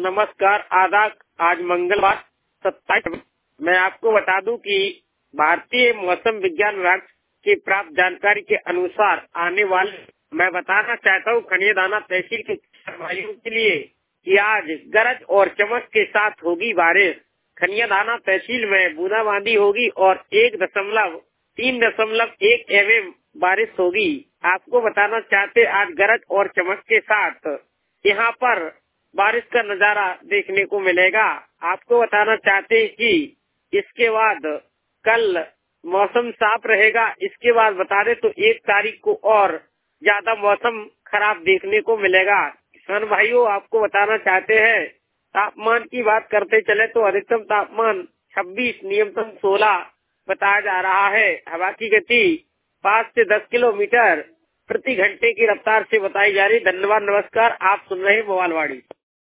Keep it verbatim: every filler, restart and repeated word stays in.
नमस्कार, आदाब। आज मंगलवार सत्ताईस। मैं आपको बता दूं कि भारतीय मौसम विज्ञान विभाग की प्राप्त जानकारी के अनुसार आने वाले मैं बताना चाहता हूं खनियादाना तहसील के भाइयों के लिए कि आज गरज और चमक के साथ होगी बारिश। खनियादाना तहसील में बूंदाबांदी होगी और एक दशमलव तीन दशमलव एक एम एम बारिश होगी। आपको बताना चाहते आज गरज और चमक के साथ यहाँ पर बारिश का नजारा देखने को मिलेगा। आपको बताना चाहते हैं कि इसके बाद कल मौसम साफ रहेगा। इसके बाद बता दें तो एक तारीख को और ज्यादा मौसम खराब देखने को मिलेगा। किसान भाइयों, आपको बताना चाहते हैं तापमान की बात करते चले तो अधिकतम तापमान छब्बीस, न्यूनतम सोलह बताया जा रहा है। हवा की गति पाँच से दस किलोमीटर प्रति घंटे की रफ्तार से बताई जा रही। धन्यवाद, नमस्कार। आप सुन रहे हैं मोबाइल वाणी।